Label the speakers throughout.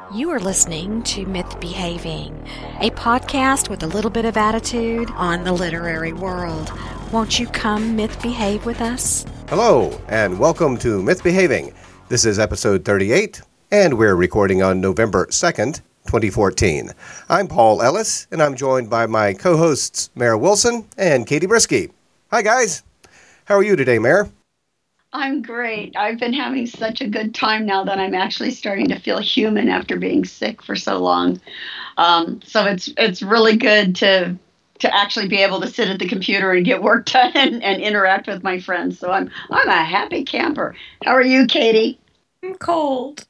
Speaker 1: You are listening to Myth Behaving, a podcast with a little bit of attitude on the literary world. Won't you come myth behave with us?
Speaker 2: Hello, and welcome to Myth Behaving. This is episode 38, and we're recording on November 2nd, 2014. I'm Paul Ellis, and I'm joined by my co-hosts, Mare Wilson and Katie Brisky. Hi, guys. How are you today, Mare?
Speaker 3: I'm great. I've been having such a good time now that I'm actually starting to feel human after being sick for so long. So it's really good to actually be able to sit at the computer and get work done and interact with my friends. So I'm a happy camper. How are you, Katie?
Speaker 4: I'm cold.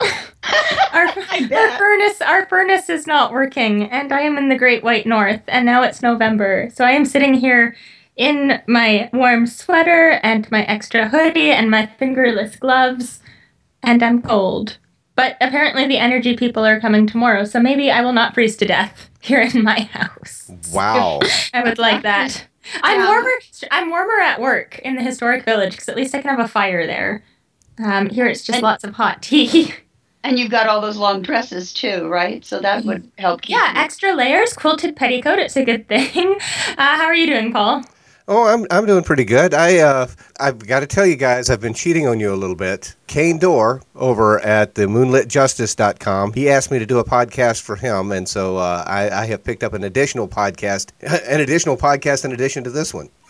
Speaker 4: Our furnace is not working, and I am in the Great White North, and now it's November. So I am sitting here in my warm sweater and my extra hoodie and my fingerless gloves, and I'm cold. But apparently the energy people are coming tomorrow, so maybe I will not freeze to death here in my house.
Speaker 2: Wow.
Speaker 4: I would like that. I'm warmer at work in the historic village, because at least I can have a fire there. Here it's just lots of hot tea.
Speaker 3: And you've got all those long dresses too, right? So that would help keep you.
Speaker 4: Extra layers, quilted petticoat, it's a good thing. How are you doing, Paul?
Speaker 2: Oh, I'm doing pretty good. I've got to tell you guys, I've been cheating on you a little bit. Kane Dorr over at the moonlitjustice.com, he asked me to do a podcast for him, and so I have picked up an additional podcast in addition to this one.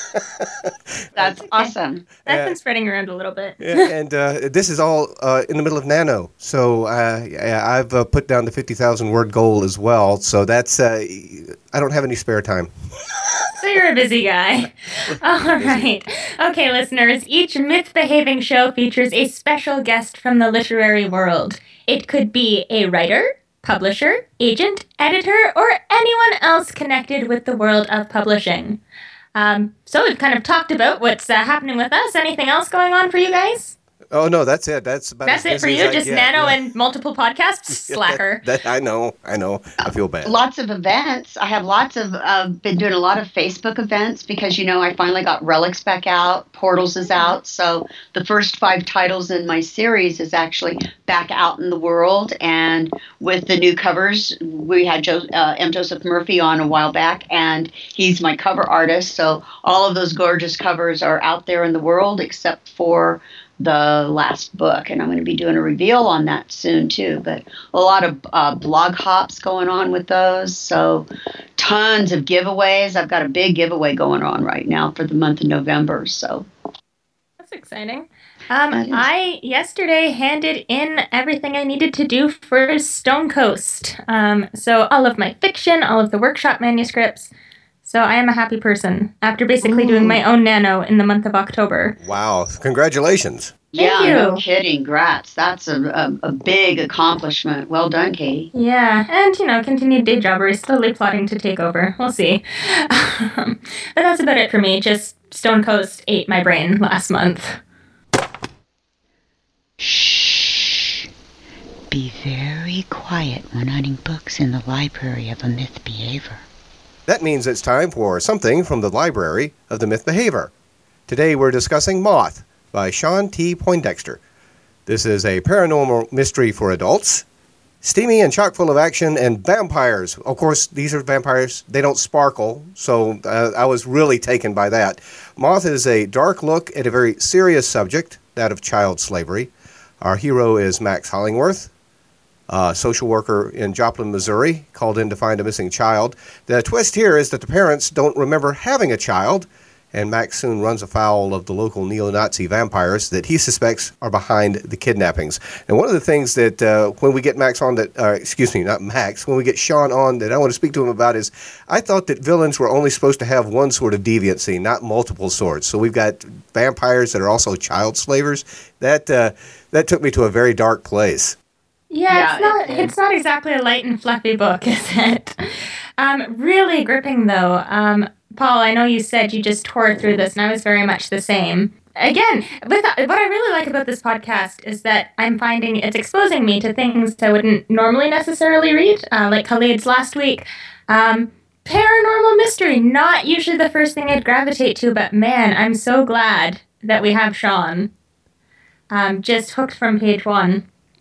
Speaker 3: That's awesome.
Speaker 4: That's been spreading around a little bit.
Speaker 2: And this is all in the middle of Nano. So I've put down the 50,000 word goal as well. So that's, I don't have any spare time.
Speaker 4: So you're a busy guy. All right. Okay, listeners, each myth-behaving show features a special guest from the literary world. It could be a writer, publisher, agent, editor, or anyone else connected with the world of publishing. So we've kind of talked about what's happening with us. Anything else going on for you guys?
Speaker 2: Oh, no, that's it. That's
Speaker 4: it for you? Just Nano and multiple podcasts? Slacker.
Speaker 2: I know. I feel bad.
Speaker 3: Lots of events. I have been doing a lot of Facebook events because, I finally got Relics back out. Portals is out. So the first 5 titles in my series is actually back out in the world. And with the new covers, we had M. Joseph Murphy on a while back, and he's my cover artist. So all of those gorgeous covers are out there in the world except for the last book, and I'm going to be doing a reveal on that soon too. But a lot of blog hops going on with those, so tons of giveaways. I've got a big giveaway going on right now for the month of November, so
Speaker 4: that's exciting. I yesterday handed in everything I needed to do for Stone Coast, so all of my fiction, all of the workshop manuscripts. So I am a happy person after basically doing my own Nano in the month of October.
Speaker 2: Wow. Congratulations.
Speaker 4: Thank you.
Speaker 3: No kidding. Grats. That's a big accomplishment. Well done, Katie.
Speaker 4: Yeah, and, continued day jobbery, slowly plotting to take over. We'll see. But that's about it for me. Just Stone Coast ate my brain last month.
Speaker 5: Shh. Be very quiet when hunting books in the library of a myth behaver.
Speaker 2: That means it's time for something from the library of the Myth Behaver. Today we're discussing Moth by Sean T. Poindexter. This is a paranormal mystery for adults, steamy and chock full of action and vampires. Of course, these are vampires. They don't sparkle, so I was really taken by that. Moth is a dark look at a very serious subject, that of child slavery. Our hero is Max Hollingworth, a social worker in Joplin, Missouri, called in to find a missing child. The twist here is that the parents don't remember having a child, and Max soon runs afoul of the local neo-Nazi vampires that he suspects are behind the kidnappings. And one of the things that when we get when we get Sean on that I want to speak to him about is I thought that villains were only supposed to have one sort of deviancy, not multiple sorts. So we've got vampires that are also child slavers. That took me to a very dark place.
Speaker 4: Yeah, it's not exactly a light and fluffy book, is it? Really gripping, though. Paul, I know you said you just tore through this, and I was very much the same. Again, what I really like about this podcast is that I'm finding it's exposing me to things I wouldn't normally necessarily read, like Khalid's last week. Paranormal mystery, not usually the first thing I'd gravitate to, but man, I'm so glad that we have Sean. Just hooked from page 1.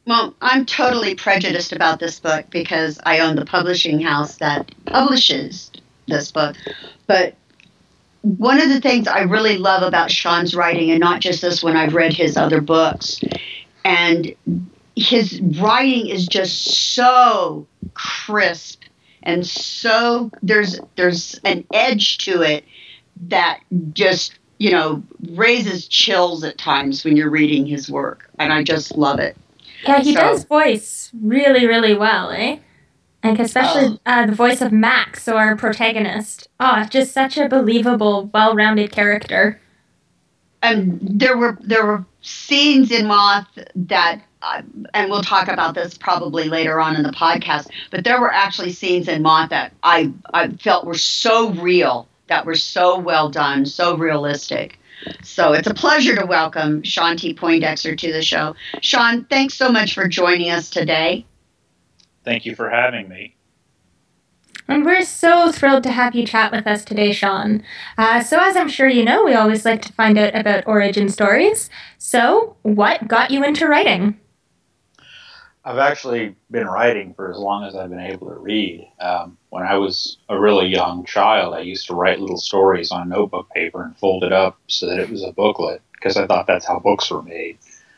Speaker 3: Well, I'm totally prejudiced about this book because I own the publishing house that publishes this book. But one of the things I really love about Sean's writing, and not just this one, I've read his other books, and his writing is just so crisp and so there's an edge to it that just, raises chills at times when you're reading his work. And I just love it.
Speaker 4: Yeah, he does voice really, really well, eh? Like, especially the voice of Max, our protagonist. Oh, just such a believable, well-rounded character.
Speaker 3: And there were scenes in Moth that, and we'll talk about this probably later on in the podcast, but there were actually scenes in Moth that I felt were so real, that were so well done, so realistic. So it's a pleasure to welcome Sean T. Poindexter to the show. Sean, thanks so much for joining us today.
Speaker 6: Thank you for having me.
Speaker 4: And we're so thrilled to have you chat with us today, Sean. So as I'm sure you know, we always like to find out about origin stories. So what got you into writing?
Speaker 6: I've actually been writing for as long as I've been able to read. When I was a really young child, I used to write little stories on notebook paper and fold it up so that it was a booklet, because I thought that's how books were made.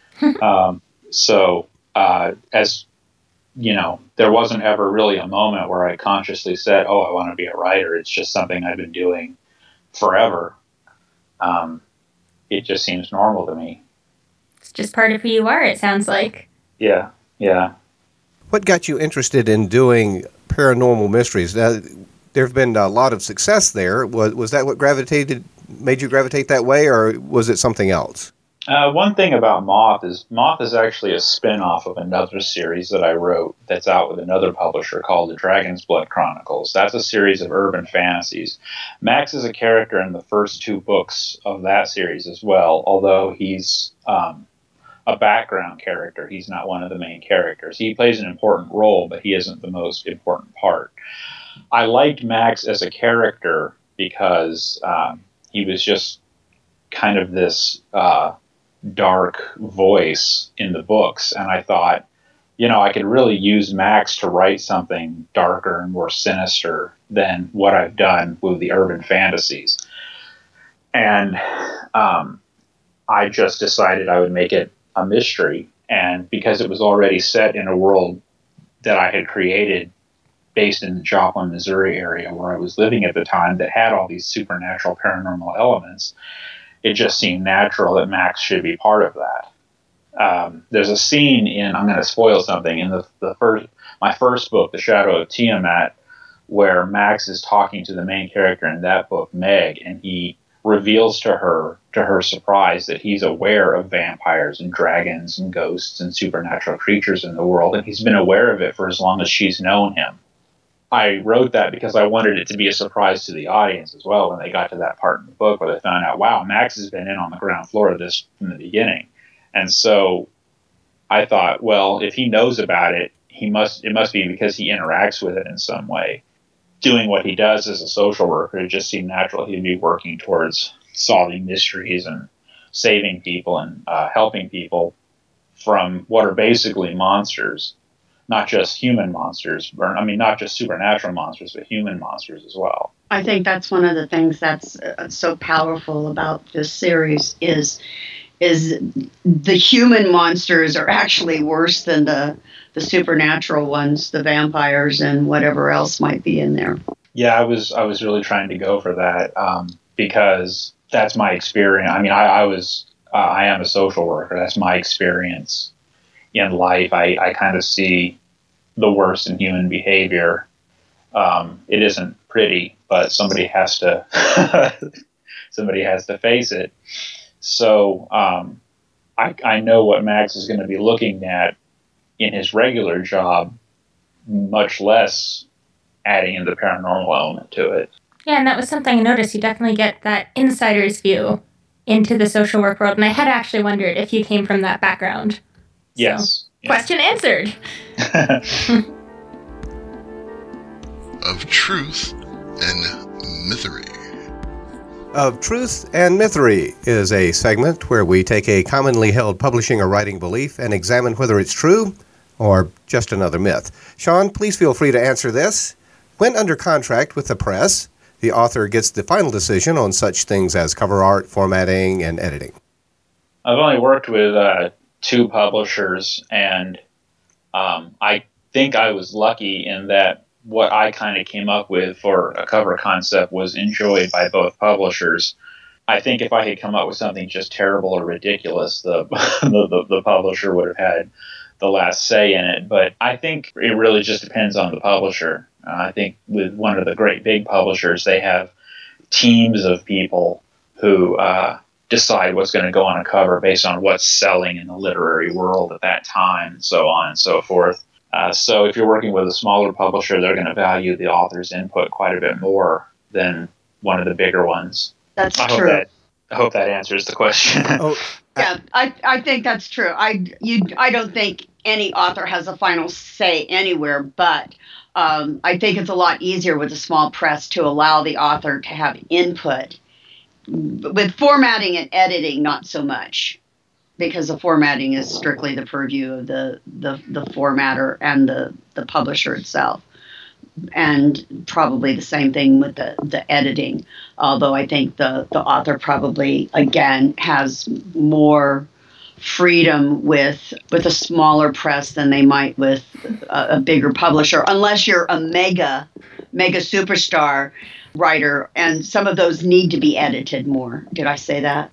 Speaker 6: As you know, there wasn't ever really a moment where I consciously said, oh, I want to be a writer. It's just something I've been doing forever. It just seems normal to me.
Speaker 4: It's just part of who you are, it sounds like.
Speaker 6: Yeah.
Speaker 2: What got you interested in doing paranormal mysteries? Now, there have been a lot of success there. Was that what made you gravitate that way, or was it something else?
Speaker 6: One thing about Moth is actually a spin-off of another series that I wrote that's out with another publisher called The Dragon's Blood Chronicles. That's a series of urban fantasies. Max is a character in the first 2 books of that series as well, although he's a background character. He's not one of the main characters. He plays an important role, but he isn't the most important part. I liked Max as a character because he was just kind of this dark voice in the books, and I thought, I could really use Max to write something darker and more sinister than what I've done with the urban fantasies. And I just decided I would make it a mystery, and because it was already set in a world that I had created based in the Joplin, Missouri area where I was living at the time that had all these supernatural paranormal elements, it just seemed natural that Max should be part of that. There's a scene I'm going to spoil something, in my first book, The Shadow of Tiamat, where Max is talking to the main character in that book, Meg, and he reveals to her surprise, that he's aware of vampires and dragons and ghosts and supernatural creatures in the world, and he's been aware of it for as long as she's known him. I wrote that because I wanted it to be a surprise to the audience as well when they got to that part in the book where they found out, wow, Max has been in on the ground floor of this from the beginning. And so I thought, well, if he knows about it, it must be because he interacts with it in some way. Doing what he does as a social worker, it just seemed natural he'd be working towards solving mysteries and saving people and helping people from what are basically monsters, not just human monsters, not just supernatural monsters, but human monsters as well.
Speaker 3: I think that's one of the things that's so powerful about this series is the human monsters are actually worse than the supernatural ones, the vampires and whatever else might be in there.
Speaker 6: Yeah, I was really trying to go for that because that's my experience. I am a social worker. That's my experience in life. I kind of see the worst in human behavior. It isn't pretty, but somebody has to face it. So I know what Max is going to be looking at in his regular job, much less adding in the paranormal element to it.
Speaker 4: Yeah, and that was something I noticed. You definitely get that insider's view into the social work world, and I had actually wondered if you came from that background.
Speaker 6: Yes.
Speaker 4: So, question answered.
Speaker 7: Of truth and mythery.
Speaker 2: of Truth and Mythery is a segment where we take a commonly held publishing or writing belief and examine whether it's true or just another myth. Sean, please feel free to answer this. When under contract with the press, the author gets the final decision on such things as cover art, formatting, and editing.
Speaker 6: I've only worked with 2 publishers, and I think I was lucky in that what I kind of came up with for a cover concept was enjoyed by both publishers. I think if I had come up with something just terrible or ridiculous, the publisher would have had the last say in it. But I think it really just depends on the publisher. I think with one of the great big publishers, they have teams of people who decide what's going to go on a cover based on what's selling in the literary world at that time, and so on and so forth. So if you're working with a smaller publisher, they're going to value the author's input quite a bit more than one of the bigger ones.
Speaker 3: That's true.
Speaker 6: I hope that answers the question.
Speaker 3: Yeah, I think that's true. I don't think any author has a final say anywhere, but I think it's a lot easier with a small press to allow the author to have input. With formatting and editing, not so much, because the formatting is strictly the purview of the formatter and the publisher itself. And probably the same thing with the editing, although I think the author probably, again, has more freedom with a smaller press than they might with a bigger publisher, unless you're a mega superstar writer, and some of those need to be edited more. Did I say that?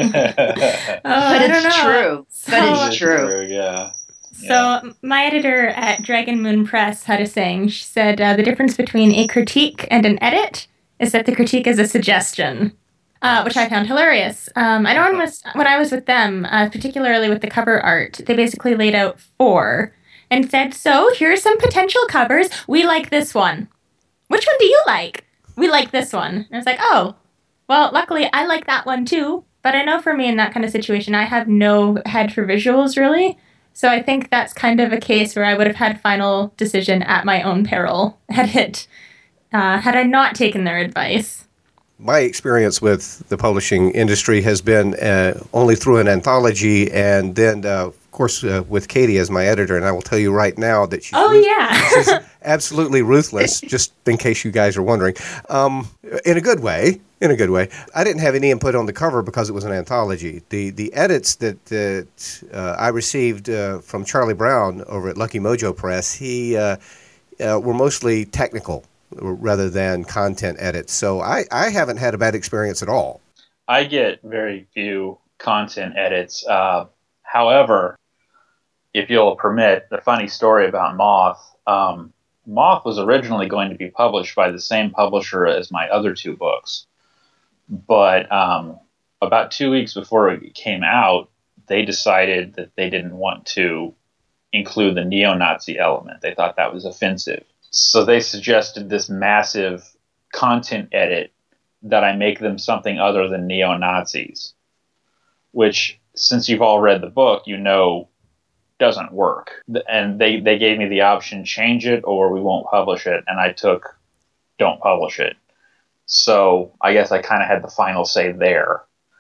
Speaker 3: But it's true. But it's true.
Speaker 6: Yeah.
Speaker 4: So my editor at Dragon Moon Press had a saying. She said the difference between a critique and an edit is that the critique is a suggestion, which I found hilarious. I know when I was with them, particularly with the cover art, they basically laid out 4 and said, so here are some potential covers. We like this one. Which one do you like? We like this one. And I was like, oh, well, luckily I like that one too. But I know for me in that kind of situation, I have no head for visuals really. So I think that's kind of a case where I would have had final decision at my own peril had I not taken their advice.
Speaker 2: My experience with the publishing industry has been only through an anthology, and then, of course, with Katie as my editor. And I will tell you right now that she's absolutely ruthless, just in case you guys are wondering, in a good way. I didn't have any input on the cover because it was an anthology. The edits that I received from Charlie Brown over at Lucky Mojo Press, he were mostly technical rather than content edits. So I haven't had a bad experience at all.
Speaker 6: I get very few content edits. However, if you'll permit, the funny story about Moth. Moth was originally going to be published by the same publisher as my other 2 books. But about 2 weeks before it came out, they decided that they didn't want to include the neo-Nazi element. They thought that was offensive. So they suggested this massive content edit that I make them something other than neo-Nazis, which, since you've all read the book, you know doesn't work. And they gave me the option, change it or we won't publish it. And I took, don't publish it. So I guess I kind of had the final say there.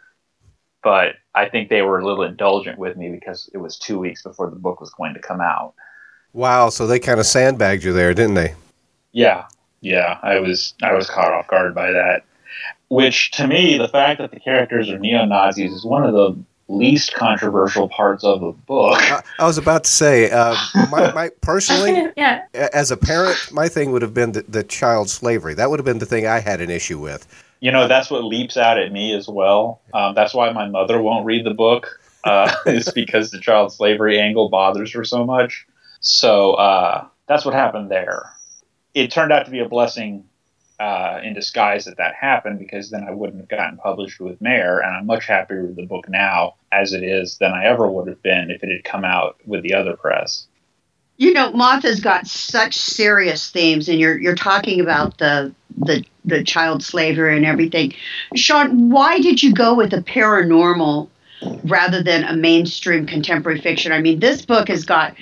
Speaker 6: But I think they were a little indulgent with me because it was 2 weeks before the book was going to come out.
Speaker 2: Wow, so they kind of sandbagged you there, didn't they?
Speaker 6: Yeah, I was caught off guard by that. Which, to me, the fact that the characters are neo-Nazis is one of the least controversial parts of the book.
Speaker 2: I was about to say, my personally,
Speaker 4: yeah.
Speaker 2: As a parent, my thing would have been the child slavery. That would have been the thing I had an issue with.
Speaker 6: You know, that's what leaps out at me as well. That's why my mother won't read the book, is because the child slavery angle bothers her so much. So that's what happened there. It turned out to be a blessing in disguise that happened, because then I wouldn't have gotten published with Mare, and I'm much happier with the book now as it is than I ever would have been if it had come out with the other press.
Speaker 3: You know, Moth has got such serious themes, and you're talking about the child slavery and everything. Sean, why did you go with the paranormal rather than a mainstream contemporary fiction. I mean, this book has got,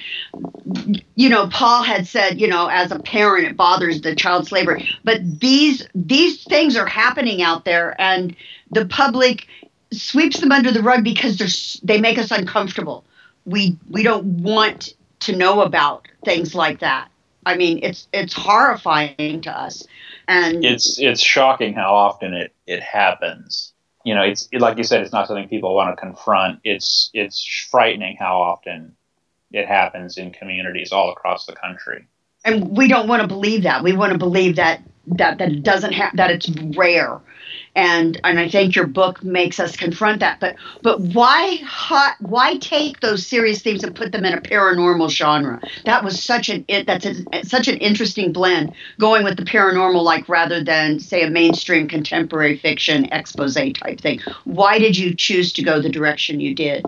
Speaker 3: Paul had said, as a parent, it bothers the child slavery, but these things are happening out there, and the public sweeps them under the rug because they make us uncomfortable. We don't want to know about things like that. I mean, it's horrifying to us, and
Speaker 6: it's shocking how often it happens. It's like you said, it's not something people want to confront. It's frightening how often it happens in communities all across the country.
Speaker 3: And we don't want to believe that. We want to believe that it doesn't that it's rare. And I think your book makes us confront that. But why take those serious themes and put them in a paranormal genre? That was such an interesting blend, going with the paranormal, like rather than say a mainstream contemporary fiction expose type thing. Why did you choose to go the direction you did?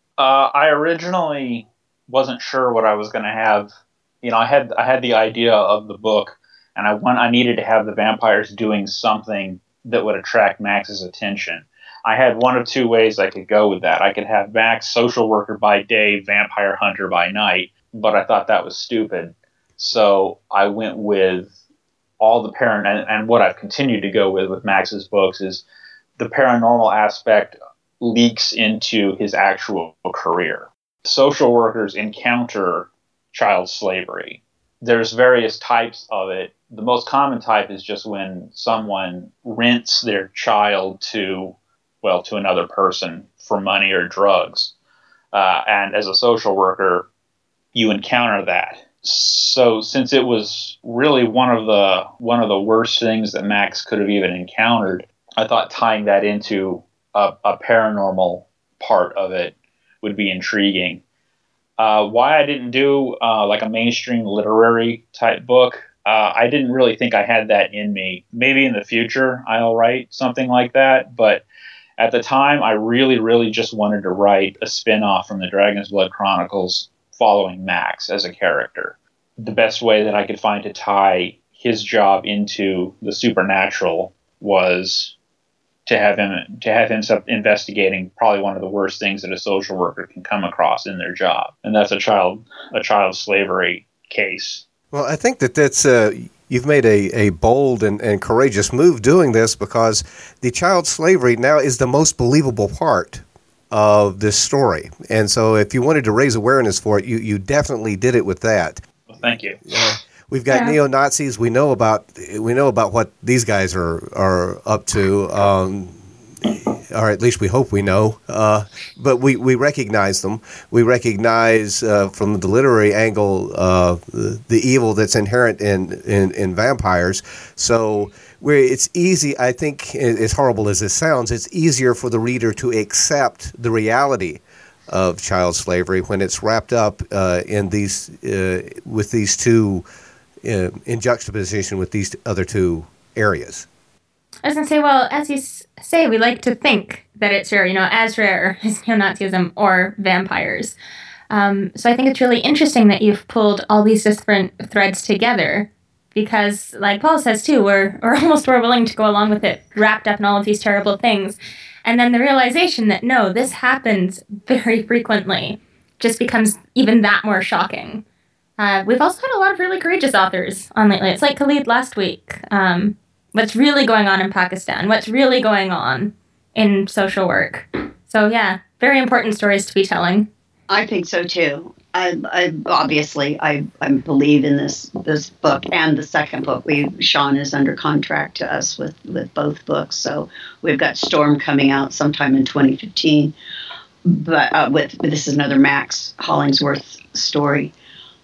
Speaker 6: I originally wasn't sure what I was going to have. I had the idea of the book, and I needed to have the vampires doing something that would attract Max's attention. I had one of two ways I could go with that. I could have Max social worker by day, vampire hunter by night, but I thought that was stupid. So I went with all the and what I've continued to go with Max's books is the paranormal aspect leaks into his actual career. Social workers encounter child slavery. There's various types of it. The most common type is just when someone rents their child to another person for money or drugs. And as a social worker, you encounter that. So since it was really one of the worst things that Max could have even encountered, I thought tying that into a paranormal part of it would be intriguing. Why I didn't do like a mainstream literary type book, I didn't really think I had that in me. Maybe in the future I'll write something like that, but at the time I really, really just wanted to write a spin-off from the Dragon's Blood Chronicles following Max as a character. The best way that I could find to tie his job into the supernatural was to have him investigating probably one of the worst things that a social worker can come across in their job, and that's a child slavery case.
Speaker 2: Well, I think that's you've made a bold and courageous move doing this, because the child slavery now is the most believable part of this story, and so if you wanted to raise awareness for it, you definitely did it with that.
Speaker 6: Well, thank you.
Speaker 2: We've got neo-Nazis. We know about what these guys are up to, or at least we hope we know. But we recognize them. We recognize from the literary angle the evil that's inherent in vampires. So it's easy. I think, as horrible as this sounds, it's easier for the reader to accept the reality of child slavery when it's wrapped up in these with these two. In juxtaposition with these other two areas.
Speaker 4: I was going to say, well, as you say, we like to think that it's rare, as rare as neo-Nazism or vampires. So I think it's really interesting that you've pulled all these different threads together, because, like Paul says too, we're almost more willing to go along with it, wrapped up in all of these terrible things. And then the realization that, no, this happens very frequently just becomes even that more shocking. We've also had a lot of really courageous authors on lately. It's like Khalid last week. What's really going on in Pakistan? What's really going on in social work? So yeah, very important stories to be telling.
Speaker 3: I think so too. I obviously believe in this book and the second book. Sean is under contract to us with both books, so we've got Storm coming out sometime in 2015. But this is another Max Hollingsworth story.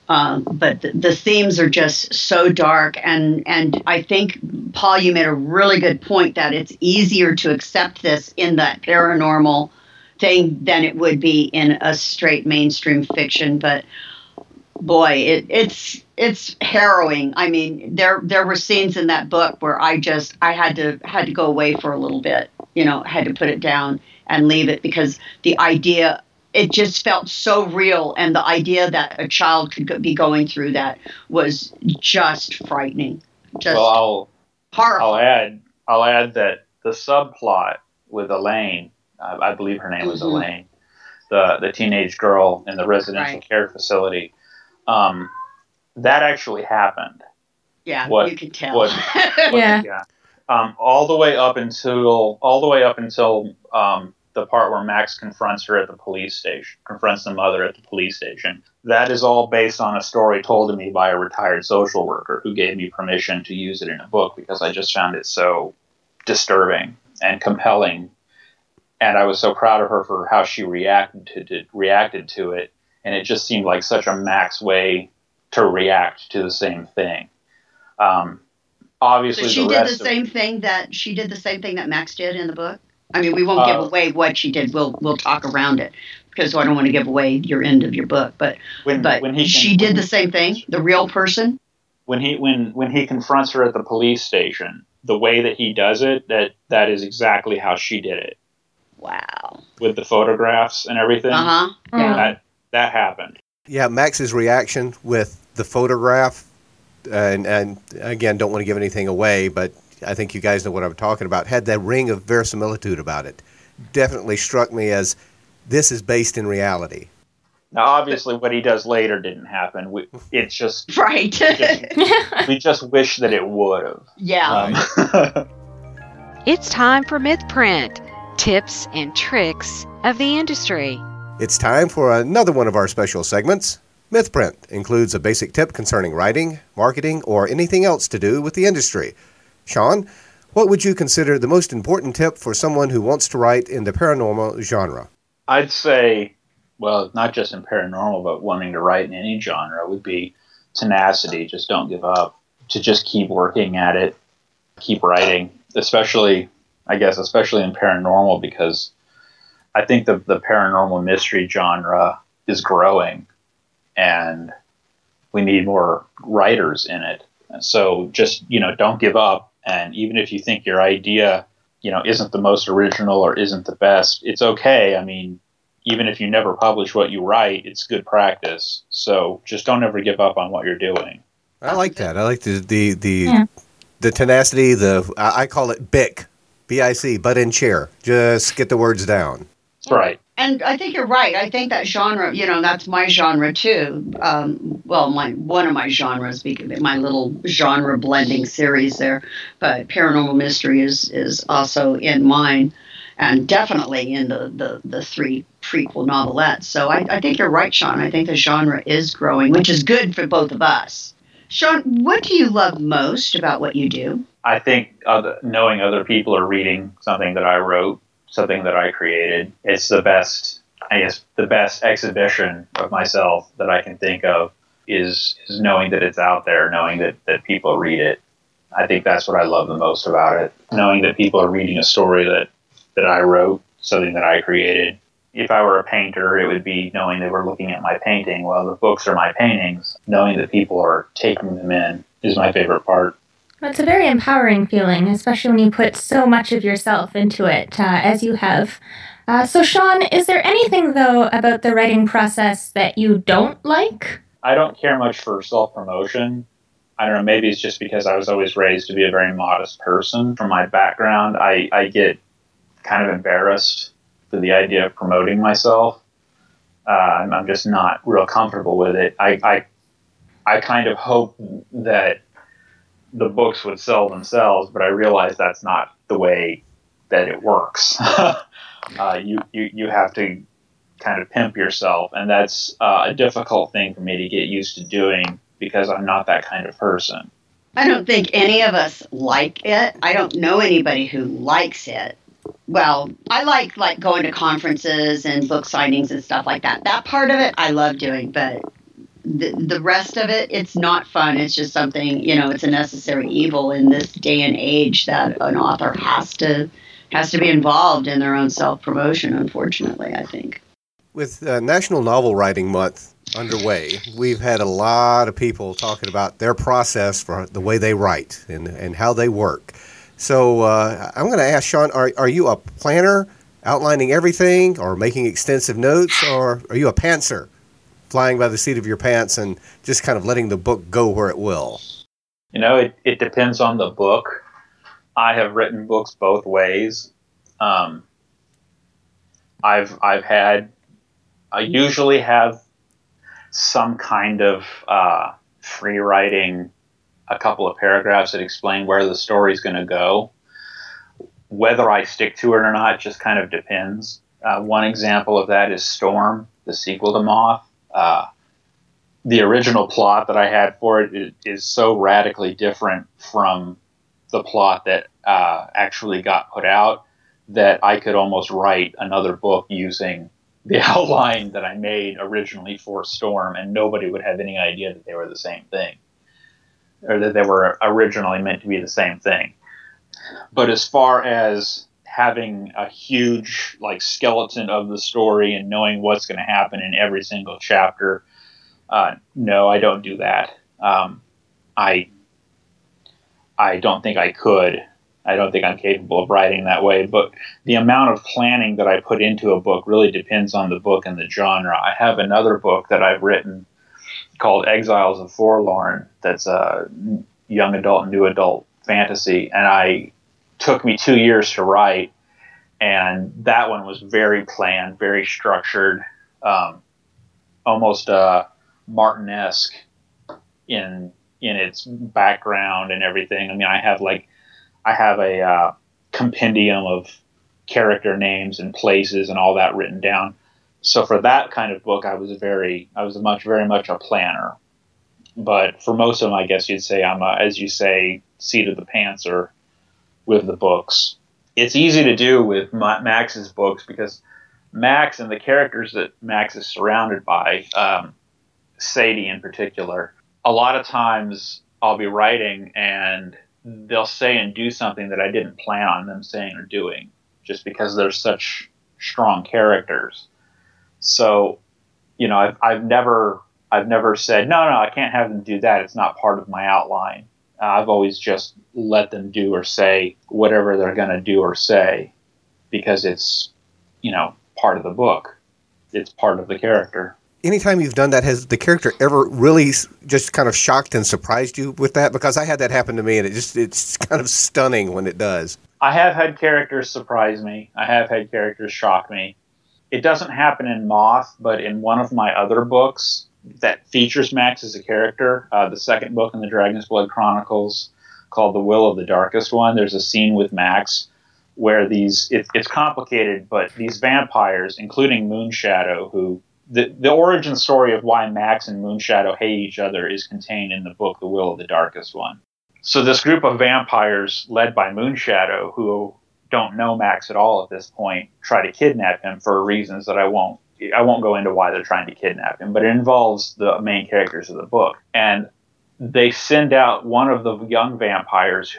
Speaker 3: But the themes are just so dark, and I think, Paul, you made a really good point that it's easier to accept this in that paranormal thing than it would be in a straight mainstream fiction. But boy, it's harrowing. I mean, there were scenes in that book where I had to go away for a little bit. Had to put it down and leave it, because the idea. It just felt so real, and the idea that a child could be going through that was just frightening. Horrifying.
Speaker 6: I'll add that the subplot with Elaine I believe her name was Elaine, the teenage girl in the residential care facility. That actually happened.
Speaker 3: Yeah, you could tell.
Speaker 4: Yeah.
Speaker 6: All the way up until the part where Max confronts the mother at the police station. That is all based on a story told to me by a retired social worker who gave me permission to use it in a book because I just found it so disturbing and compelling. And I was so proud of her for how she reacted to it. And it just seemed like such a Max way to react to the same thing. Obviously,
Speaker 3: so she did the same thing that Max did in the book. I mean, we won't give away what she did. We'll talk around it because I don't want to give away your end of your book. But she did the same thing. The real person.
Speaker 6: When he confronts her at the police station, the way that he does it, that is exactly how she did it.
Speaker 3: Wow.
Speaker 6: With the photographs and everything.
Speaker 3: Yeah.
Speaker 6: That happened.
Speaker 2: Yeah, Max's reaction with the photograph, and again, don't want to give anything away, but I think you guys know what I'm talking about, had that ring of verisimilitude about it. Definitely struck me as this is based in reality.
Speaker 6: Now, obviously, what he does later didn't happen. It's just...
Speaker 3: Right.
Speaker 6: We just wish that it would have.
Speaker 3: Yeah.
Speaker 1: It's time for MythPrint, tips and tricks of the industry.
Speaker 2: It's time for another one of our special segments. MythPrint includes a basic tip concerning writing, marketing, or anything else to do with the industry. Sean, what would you consider the most important tip for someone who wants to write in the paranormal genre?
Speaker 6: I'd say, well, not just in paranormal, but wanting to write in any genre would be tenacity. Just don't give up. To just keep working at it, keep writing, especially in paranormal, because I think the paranormal mystery genre is growing and we need more writers in it. And so just, don't give up. And even if you think your idea, isn't the most original or isn't the best, it's okay. I mean, even if you never publish what you write, it's good practice. So just don't ever give up on what you're doing.
Speaker 2: I like that. I like the tenacity, I call it BIC, B-I-C, butt in chair. Just get the words down.
Speaker 6: Right.
Speaker 3: And I think you're right. I think that genre, that's my genre too. One of my genres, my little genre blending series there. But paranormal mystery is also in mine, and definitely in the three prequel novelettes. So I think you're right, Sean. I think the genre is growing, which is good for both of us. Sean, what do you love most about what you do?
Speaker 6: I think knowing other people are reading something that I wrote, something that I created. It's the best exhibition of myself that I can think of is knowing that it's out there, knowing that people read it. I think that's what I love the most about it. Knowing that people are reading a story that I wrote, something that I created. If I were a painter, it would be knowing they were looking at my painting. Well, the books are my paintings. Knowing that people are taking them in is my favorite part.
Speaker 4: Well, it's a very empowering feeling, especially when you put so much of yourself into it, as you have. So, Sean, is there anything, though, about the writing process that you don't like?
Speaker 6: I don't care much for self-promotion. I don't know, maybe it's just because I was always raised to be a very modest person. From my background, I get kind of embarrassed for the idea of promoting myself. I'm just not real comfortable with it. I kind of hope that the books would sell themselves, but I realize that's not the way that it works. You have to kind of pimp yourself, and that's a difficult thing for me to get used to doing because I'm not that kind of person.
Speaker 3: I don't think any of us like it. I don't know anybody who likes it. Well, I like going to conferences and book signings and stuff like that. That part of it I love doing, but the rest of it, it's not fun. It's just something, it's a necessary evil in this day and age that an author has to be involved in their own self-promotion, unfortunately, I think.
Speaker 2: With National Novel Writing Month underway, we've had a lot of people talking about their process for the way they write and how they work. So I'm going to ask Sean, are you a planner, outlining everything, or making extensive notes, or are you a pantser, flying by the seat of your pants and just kind of letting the book go where it will?
Speaker 6: It depends on the book. I have written books both ways. I usually have some kind of free writing, a couple of paragraphs that explain where the story's going to go. Whether I stick to it or not just kind of depends. One example of that is Storm, the sequel to Moth. The original plot that I had for it is so radically different from the plot that actually got put out that I could almost write another book using the outline that I made originally for Storm, and nobody would have any idea that they were the same thing, or that they were originally meant to be the same thing. But as far as having a huge skeleton of the story and knowing what's going to happen in every single chapter, no, I don't do that. I don't think I could. I don't think I'm capable of writing that way. But the amount of planning that I put into a book really depends on the book and the genre. I have another book that I've written called Exiles of Forlorn that's a young adult, new adult fantasy, and it took me 2 years to write, and that one was very planned, very structured, almost Martin-esque in its background and everything. I mean, I have a compendium of character names and places and all that written down. So for that kind of book, I was very much a planner. But for most of them, I guess you'd say I'm as you say, seat of the pantser with the books. It's easy to do with Max's books because Max and the characters that Max is surrounded by, Sadie in particular, a lot of times I'll be writing and they'll say and do something that I didn't plan on them saying or doing, just because they're such strong characters. So, I've never said, no, I can't have them do that. It's not part of my outline. I've always just let them do or say whatever they're going to do or say, because it's, part of the book. It's part of the character.
Speaker 2: Anytime you've done that, has the character ever really just kind of shocked and surprised you with that? Because I had that happen to me, and it's kind of stunning when it does.
Speaker 6: I have had characters surprise me. I have had characters shock me. It doesn't happen in Moth, but in one of my other books that features Max as a character, the second book in the Dragon's Blood Chronicles, called The Will of the Darkest One, there's a scene with Max where it's complicated, but these vampires, including Moonshadow, who the origin story of why Max and Moonshadow hate each other is contained in the book The Will of the Darkest One. So this group of vampires led by Moonshadow, who don't know Max at all at this point, try to kidnap him for reasons that I won't go into why they're trying to kidnap him, but it involves the main characters of the book. And they send out one of the young vampires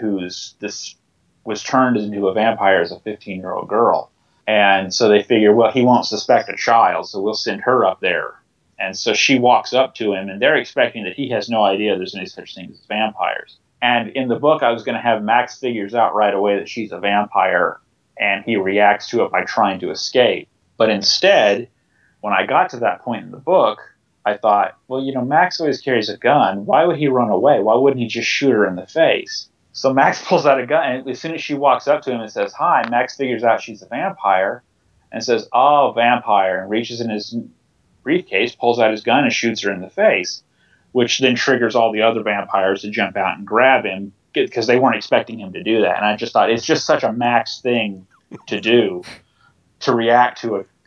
Speaker 6: was turned into a vampire as a 15-year-old girl. And so they figure, well, he won't suspect a child, so we'll send her up there. And so she walks up to him, and they're expecting that he has no idea there's any such thing as vampires. And in the book, I was going to have Max figures out right away that she's a vampire, and he reacts to it by trying to escape. But instead, when I got to that point in the book, I thought, well, Max always carries a gun. Why would he run away? Why wouldn't he just shoot her in the face? So Max pulls out a gun, and as soon as she walks up to him and says, hi, Max figures out she's a vampire and says, oh, vampire, and reaches in his briefcase, pulls out his gun, and shoots her in the face, which then triggers all the other vampires to jump out and grab him because they weren't expecting him to do that. And I just thought it's just such a Max thing to do, to react to it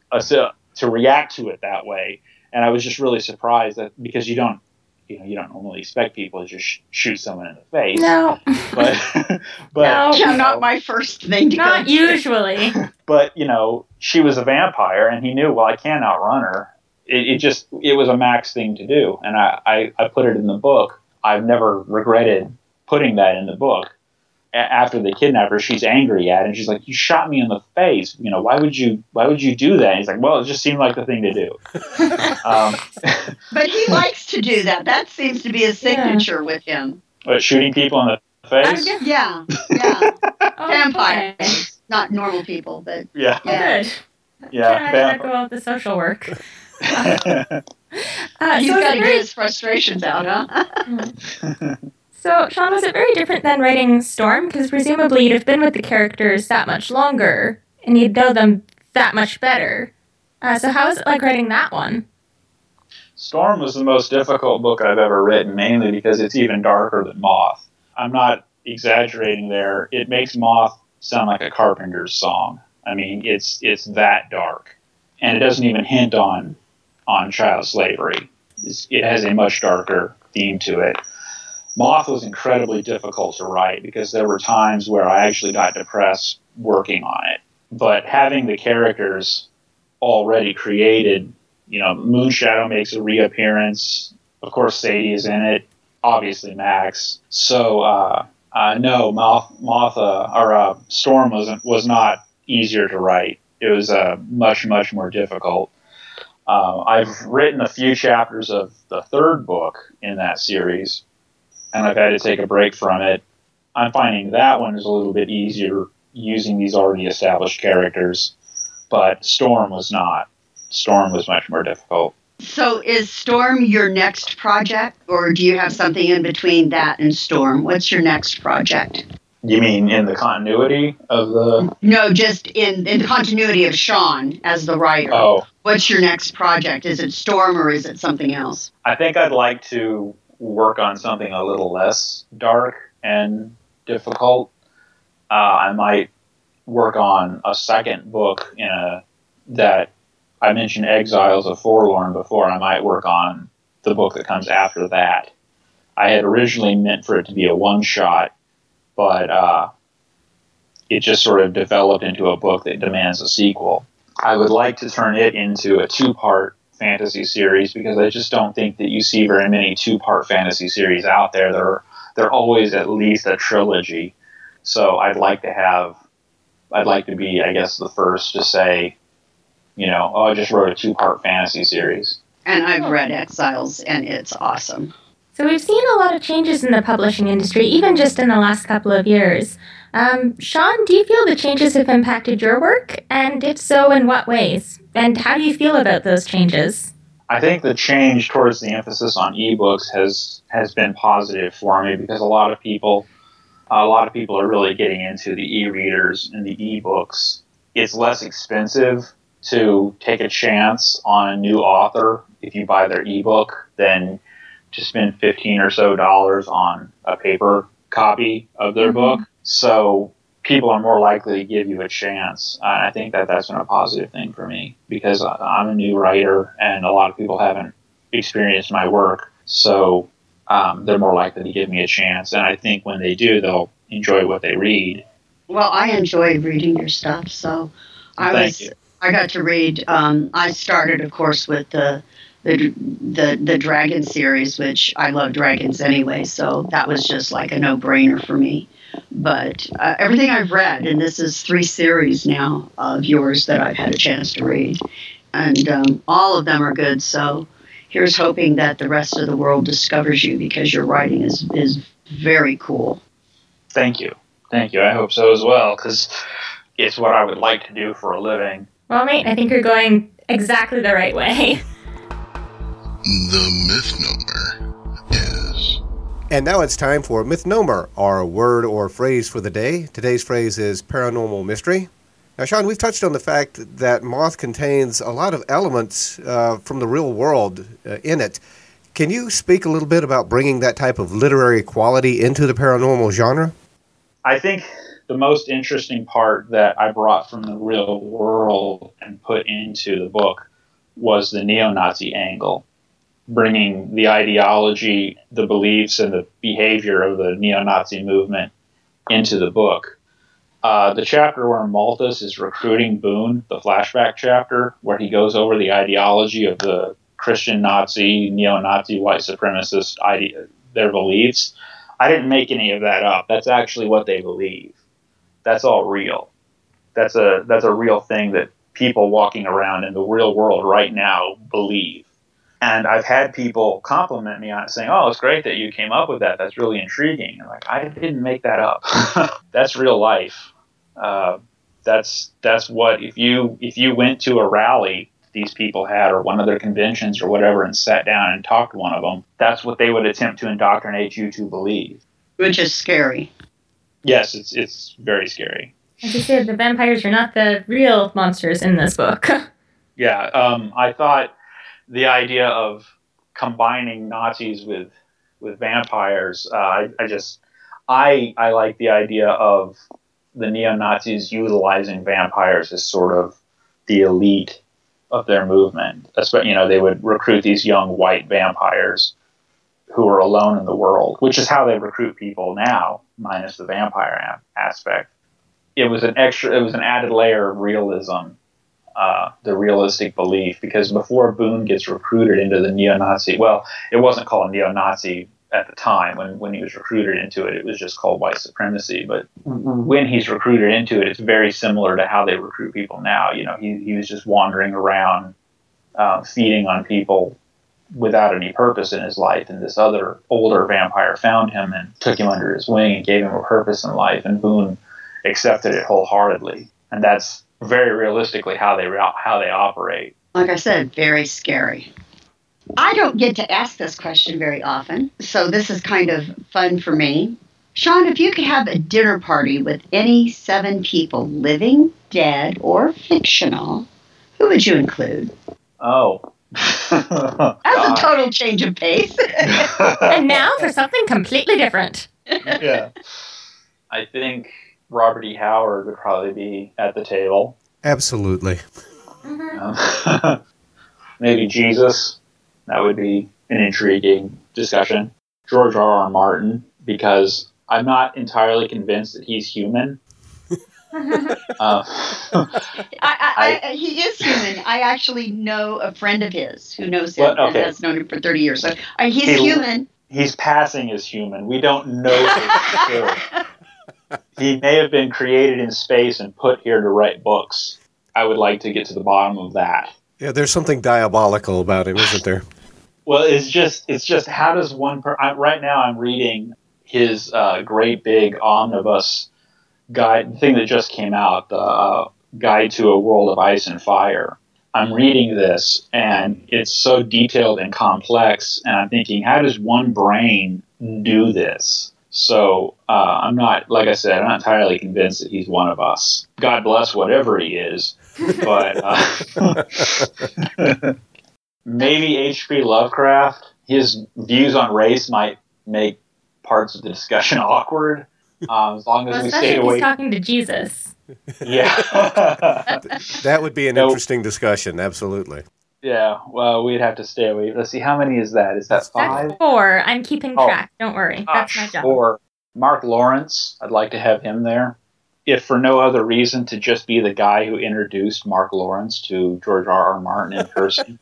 Speaker 6: that way. And I was just really surprised that because you don't normally expect people to just shoot someone in the face.
Speaker 4: No.
Speaker 6: But
Speaker 4: no.
Speaker 3: Yeah, not my first thing to
Speaker 4: Not
Speaker 3: go
Speaker 4: usually.
Speaker 6: But, she was a vampire, and he knew, well, I can't outrun her. It was a Max thing to do. And I put it in the book. I've never regretted putting that in the book. After they kidnap her, she's angry at it, and she's like, you shot me in the face. Why would you do that? And he's like, well, it just seemed like the thing to do.
Speaker 3: But he likes to do that. That seems to be a signature with him.
Speaker 6: But shooting people in the face?
Speaker 3: Yeah.
Speaker 4: Oh,
Speaker 3: Vampires.
Speaker 4: okay.
Speaker 3: Not normal people, but
Speaker 6: Yeah.
Speaker 4: Good.
Speaker 6: Yeah.
Speaker 4: Trying to go with the social work.
Speaker 3: he's got to get his frustrations out, huh?
Speaker 4: So, Sean, was it very different than writing Storm? Because presumably you'd have been with the characters that much longer, and you'd know them that much better. So how is it like writing that one?
Speaker 6: Storm was the most difficult book I've ever written, mainly because it's even darker than Moth. I'm not exaggerating there. It makes Moth sound like a Carpenter's song. I mean, it's that dark. And it doesn't even hint on child slavery. It has a much darker theme to it. Moth was incredibly difficult to write because there were times where I actually got depressed working on it. But having the characters already created, Moonshadow makes a reappearance. Of course, Sadie is in it. Obviously, Max. So, no, Storm was not easier to write. It was much, much more difficult. I've written a few chapters of the third book in that series, and I've had to take a break from it. I'm finding that one is a little bit easier using these already established characters, but Storm was not. Storm was much more difficult.
Speaker 3: So is Storm your next project, or do you have something in between that and Storm? What's your next project?
Speaker 6: You mean in the continuity of the...
Speaker 3: No, just in the continuity of Sean as the writer.
Speaker 6: Oh.
Speaker 3: What's your next project? Is it Storm or is it something else?
Speaker 6: I think I'd like to work on something a little less dark and difficult. I might work on a second book that I mentioned Exiles of Forlorn before. I might work on the book that comes after that. I had originally meant for it to be a one-shot, but it just sort of developed into a book that demands a sequel. I would like to turn it into a two-part fantasy series because I just don't think that you see very many two-part fantasy series out there. They're always at least a trilogy. So I'd like to be, I guess, the first to say, I just wrote a two-part fantasy series.
Speaker 3: And I've read Exiles, and it's awesome.
Speaker 4: So we've seen a lot of changes in the publishing industry, even just in the last couple of years. Sean, do you feel the changes have impacted your work? And if so, in what ways? And how do you feel about those changes?
Speaker 6: I think the change towards the emphasis on ebooks has been positive for me because a lot of people are really getting into the e-readers and the ebooks. It's less expensive to take a chance on a new author if you buy their ebook than to spend $15 or so on a paper copy of their book. So people are more likely to give you a chance. And I think that's been a positive thing for me because I'm a new writer and a lot of people haven't experienced my work. So they're more likely to give me a chance. And I think when they do, they'll enjoy what they read.
Speaker 3: Well, I enjoyed reading your stuff. So I got to read. I started, of course, with the Dragon series, which I love dragons anyway, so that was just like a no-brainer for me. But everything I've read, and this is 3 series now of yours that I've had a chance to read, and all of them are good, so here's hoping that the rest of the world discovers you because your writing is very cool.
Speaker 6: Thank you. I hope so as well, because it's what I would like to do for a living.
Speaker 4: Well, mate, I think you're going exactly the right way.
Speaker 7: The Mythnomer is...
Speaker 2: And now it's time for Mythnomer, our word or phrase for the day. Today's phrase is paranormal mystery. Now, Sean, we've touched on the fact that Moth contains a lot of elements from the real world in it. Can you speak a little bit about bringing that type of literary quality into the paranormal genre?
Speaker 6: I think the most interesting part that I brought from the real world and put into the book was the neo-Nazi angle, bringing the ideology, the beliefs, and the behavior of the neo-Nazi movement into the book. The chapter where Malthus is recruiting Boone, the flashback chapter, where he goes over the ideology of the Christian Nazi, neo-Nazi, white supremacist their beliefs. I didn't make any of that up. That's actually what they believe. That's all real. That's a real thing that people walking around in the real world right now believe. And I've had people compliment me on it, saying, "Oh, it's great that you came up with that. That's really intriguing." And like, I didn't make that up. That's real life. That's what if you went to a rally these people had, or one of their conventions or whatever, and sat down and talked to one of them, that's what they would attempt to indoctrinate you to believe.
Speaker 3: Which is scary.
Speaker 6: Yes, it's very scary.
Speaker 4: As you said, the vampires are not the real monsters in this book.
Speaker 6: Yeah, I thought the idea of combining Nazis with vampires, I like the idea of the neo-Nazis utilizing vampires as sort of the elite of their movement. They would recruit these young white vampires who are alone in the world, which is how they recruit people now, minus the vampire aspect. It was an added layer of realism, the realistic belief, because before Boone gets recruited into the neo-Nazi, well, it wasn't called neo-Nazi at the time. When he was recruited into it, it was just called white supremacy. But when he's recruited into it, it's very similar to how they recruit people now. He was just wandering around, feeding on people without any purpose in his life, and this other older vampire found him and took him under his wing and gave him a purpose in life, and Boone accepted it wholeheartedly. And that's very realistically how they operate.
Speaker 3: Like I said, very scary. I don't get to ask this question very often, so this is kind of fun for me. Sean, if you could have a dinner party with any 7 people, living, dead, or fictional, who would you include?
Speaker 6: Oh.
Speaker 3: That's a total change of pace.
Speaker 4: And now for something completely different.
Speaker 6: Yeah. I think Robert E. Howard would probably be at the table.
Speaker 2: Absolutely.
Speaker 6: Maybe Jesus. That would be an intriguing discussion. George R. R. Martin, because I'm not entirely convinced that he's human.
Speaker 3: He is human. I actually know a friend of his who knows him and has known him for 30 years. So he's human.
Speaker 6: He's passing as human. We don't know for sure. He may have been created in space and put here to write books. I would like to get to the bottom of that.
Speaker 2: Yeah, there's something diabolical about him, isn't there?
Speaker 6: Well, it's just how does one right now I'm reading his great big omnibus guide thing that just came out, the Guide to a World of Ice and Fire. I'm reading this, and it's so detailed and complex, and I'm thinking, how does one brain do this? So I'm not, like I said, I'm not entirely convinced that he's one of us. God bless whatever he is, but maybe H.P. Lovecraft. His views on race might make parts of the discussion awkward. As long as we stay away.
Speaker 4: He's talking to Jesus.
Speaker 6: Yeah.
Speaker 2: That would be an interesting discussion, absolutely.
Speaker 6: Yeah, well, we'd have to stay away. Let's see, how many is that? Is that 5?
Speaker 4: That's 4. I'm keeping track. Don't worry. That's my job.
Speaker 6: 4. Mark Lawrence, I'd like to have him there. If for no other reason, to just be the guy who introduced Mark Lawrence to George R. R. Martin in person.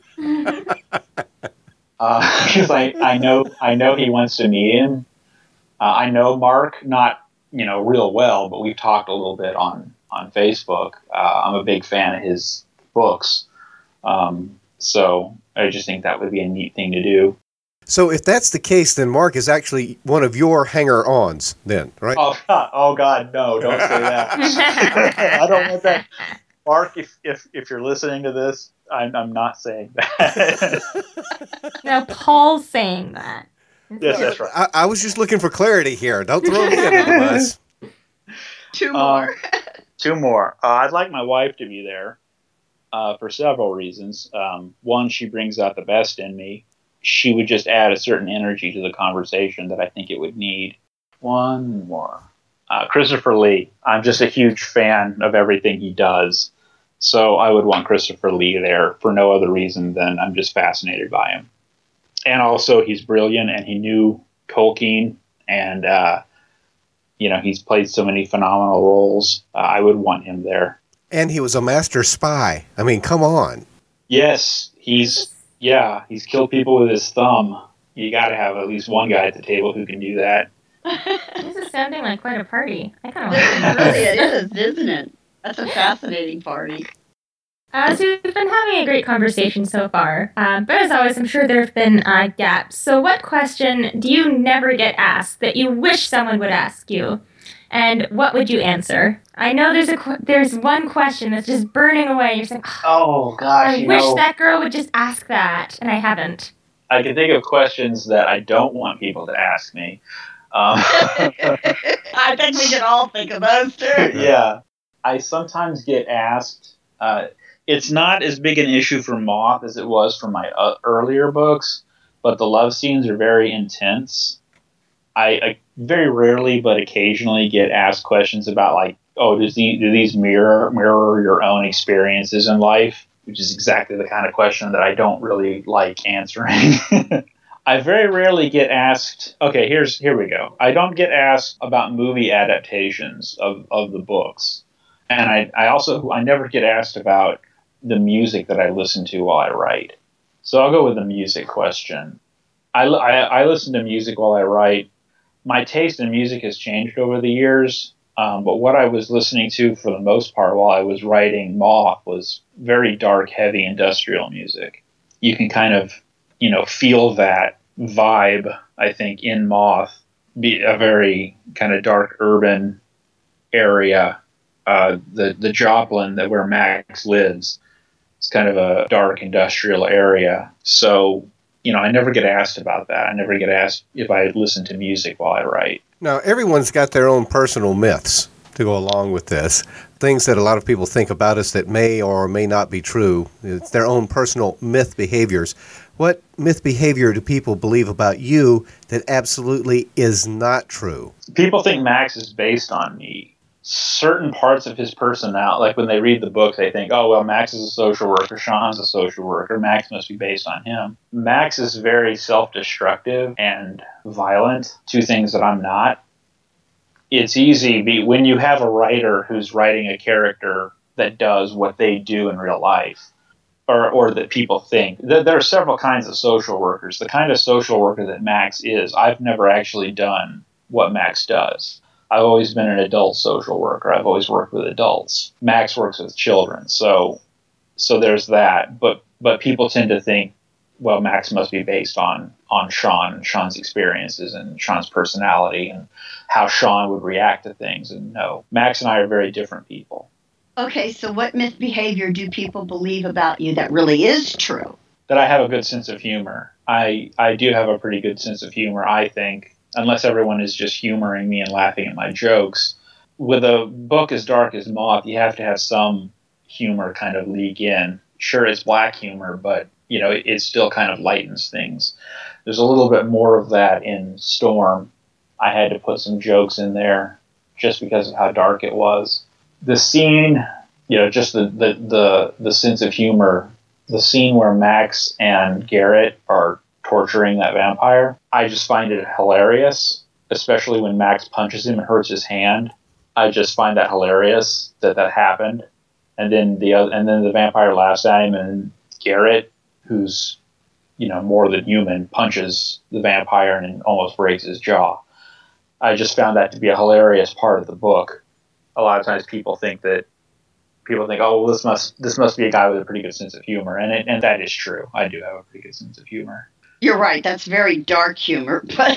Speaker 6: Because I know he wants to meet him. I know Mark, not real well, but we've talked a little bit on Facebook. I'm a big fan of his books. So I just think that would be a neat thing to do.
Speaker 2: So if that's the case, then Mark is actually one of your hanger-ons then, right?
Speaker 6: Oh God, no, don't say that. I don't want that. Mark, if you're listening to this, I'm not saying that.
Speaker 4: No, Paul's saying that.
Speaker 6: Yes, that's right.
Speaker 2: I was just looking for clarity here. Don't throw me under the bus.
Speaker 3: 2 more.
Speaker 6: 2 more. I'd like my wife to be there for several reasons. One, she brings out the best in me. She would just add a certain energy to the conversation that I think it would need. 1 more. Christopher Lee. I'm just a huge fan of everything he does. So I would want Christopher Lee there for no other reason than I'm just fascinated by him. And also, he's brilliant, and he knew Tolkien, and he's played so many phenomenal roles. I would want him there.
Speaker 2: And he was a master spy. I mean, come on.
Speaker 6: Yes, he's killed people with his thumb. You got to have at least one guy at the table who can do that.
Speaker 4: This is sounding like quite a party. I kind of
Speaker 3: It is, isn't it? That's a fascinating party.
Speaker 4: So we've been having a great conversation so far, but as always, I'm sure there have been gaps. So what question do you never get asked that you wish someone would ask you, and what would you answer? I know there's one question that's just burning away. You're saying,
Speaker 6: oh gosh,
Speaker 4: I wish that girl would just ask that, and I haven't.
Speaker 6: I can think of questions that I don't want people to ask me.
Speaker 3: I think we can all think of those too.
Speaker 6: Yeah. I sometimes get asked. It's not as big an issue for Moth as it was for my earlier books, but the love scenes are very intense. I very rarely, but occasionally, get asked questions about like, oh, do these mirror your own experiences in life? Which is exactly the kind of question that I don't really like answering. I very rarely get asked. Okay, here we go. I don't get asked about movie adaptations of the books, and I never get asked about the music that I listen to while I write. So I'll go with the music question. I listen to music while I write. My taste in music has changed over the years, but what I was listening to for the most part while I was writing Moth was very dark, heavy industrial music. You can kind of, feel that vibe, I think, in Moth, be a very kind of dark urban area. The Joplin, where Max lives, it's kind of a dark industrial area. So, I never get asked about that. I never get asked if I listen to music while I write.
Speaker 2: Now, everyone's got their own personal myths to go along with this. Things that a lot of people think about us that may or may not be true. It's their own personal myth behaviors. What myth behavior do people believe about you that absolutely is not true?
Speaker 6: People think Max is based on me. Certain parts of his personality, like when they read the book, they think, oh, well, Max is a social worker, Sean's a social worker, Max must be based on him. Max is very self-destructive and violent, two things that I'm not. It's easy, when you have a writer who's writing a character that does what they do in real life, or that people think. There are several kinds of social workers. The kind of social worker that Max is, I've never actually done what Max does. I've always been an adult social worker. I've always worked with adults. Max works with children, so there's that. But people tend to think, well, Max must be based on Sean and Sean's experiences and Sean's personality and how Sean would react to things. And no, Max and I are very different people.
Speaker 3: Okay, so what myth behavior do people believe about you that really is true?
Speaker 6: That I have a good sense of humor. I do have a pretty good sense of humor, I think. Unless everyone is just humoring me and laughing at my jokes. With a book as dark as Moth, you have to have some humor kind of leak in. Sure, it's black humor, but, it still kind of lightens things. There's a little bit more of that in Storm. I had to put some jokes in there just because of how dark it was. The scene, just the sense of humor, the scene where Max and Garrett are torturing that vampire, I just find it hilarious, especially when Max punches him and hurts his hand. I just find that hilarious that happened. And then the vampire laughs at him, and Garrett, who's more than human, punches the vampire and almost breaks his jaw. I just found that to be a hilarious part of the book. A lot of times people think, oh, well, this must be a guy with a pretty good sense of humor, and that is true. I do have a pretty good sense of humor.
Speaker 3: You're right. That's very dark humor, but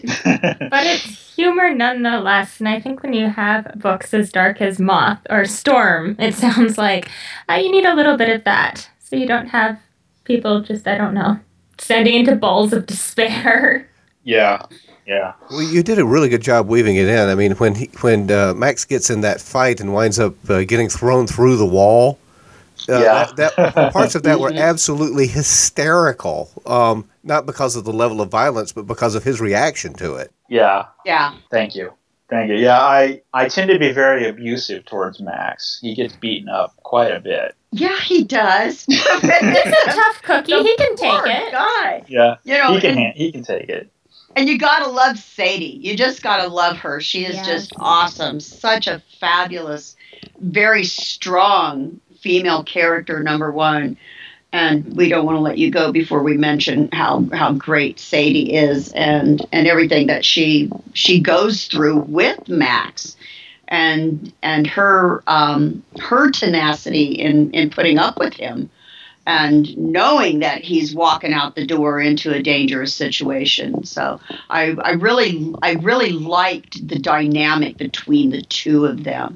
Speaker 4: it's humor nonetheless. And I think when you have books as dark as Moth or Storm, it sounds like you need a little bit of that, so you don't have people just, descending into balls of despair.
Speaker 6: Yeah.
Speaker 2: Well, you did a really good job weaving it in. I mean, when Max gets in that fight and winds up getting thrown through the wall, that parts of that were absolutely hysterical. Not because of the level of violence, but because of his reaction to it.
Speaker 6: Yeah.
Speaker 3: Yeah.
Speaker 6: Thank you. Yeah, I tend to be very abusive towards Max. He gets beaten up quite a bit.
Speaker 3: Yeah, he does.
Speaker 4: He's a tough cookie. He can take it.
Speaker 3: Guy.
Speaker 6: Yeah. He can take it.
Speaker 3: And you gotta love Sadie. You just gotta love her. She is just awesome. Such a fabulous, very strong female character, number one. And we don't want to let you go before we mention how great Sadie is and everything that she goes through with Max, and her tenacity in putting up with him, and knowing that he's walking out the door into a dangerous situation. So I really liked the dynamic between the two of them.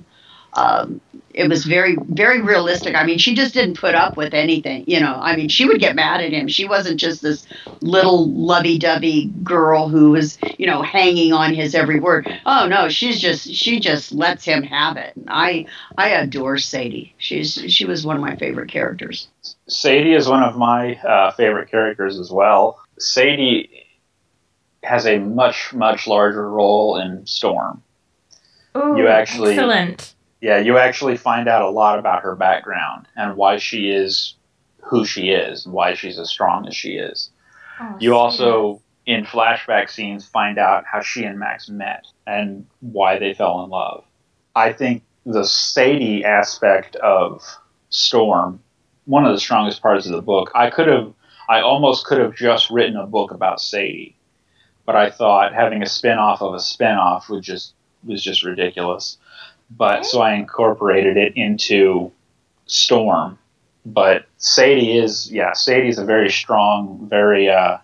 Speaker 3: It was very, very realistic. I mean, she just didn't put up with anything, you know. I mean, she would get mad at him. She wasn't just this little lovey-dovey girl who was, you know, hanging on his every word. Oh no, she just lets him have it. I adore Sadie. She was one of my favorite characters.
Speaker 6: Sadie is one of my favorite characters as well. Sadie has a much, much larger role in Storm.
Speaker 4: Ooh, excellent.
Speaker 6: Yeah, you actually find out a lot about her background and why she is who she is, and why she's as strong as she is. Oh, you also, in flashback scenes, find out how she and Max met and why they fell in love. I think the Sadie aspect of Storm, one of the strongest parts of the book, I almost could have just written a book about Sadie, but I thought having a spin-off of a spin-off was just ridiculous. But so I incorporated it into Storm. But Sadie's a very strong, very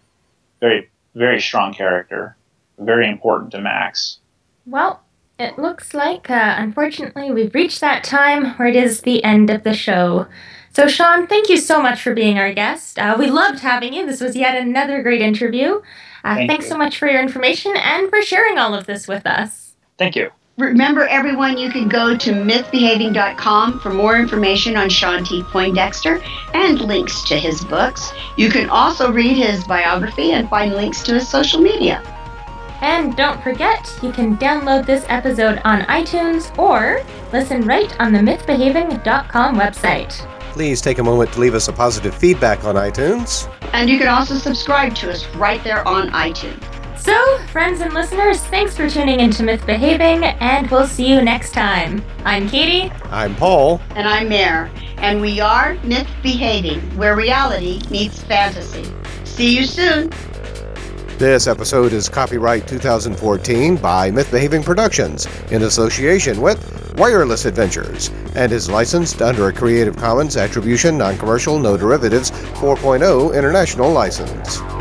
Speaker 6: strong character. Very important to Max.
Speaker 4: Well, it looks like, unfortunately, we've reached that time where it is the end of the show. So, Sean, thank you so much for being our guest. We loved having you. This was yet another great interview. Thanks so much for your information and for sharing all of this with us.
Speaker 6: Thank you.
Speaker 3: Remember, everyone, you can go to mythbehaving.com for more information on Sean T. Poindexter and links to his books. You can also read his biography and find links to his social media.
Speaker 4: And don't forget, you can download this episode on iTunes or listen right on the mythbehaving.com website.
Speaker 2: Please take a moment to leave us a positive feedback on iTunes.
Speaker 3: And you can also subscribe to us right there on iTunes.
Speaker 4: So, friends and listeners, thanks for tuning into Myth Behaving, and we'll see you next time. I'm Katie.
Speaker 2: I'm Paul.
Speaker 3: And I'm Mare. And we are Myth Behaving, where reality meets fantasy. See you soon.
Speaker 2: This episode is copyright 2014 by Myth Behaving Productions in association with Wireless Adventures and is licensed under a Creative Commons Attribution Non-Commercial No Derivatives 4.0 International License.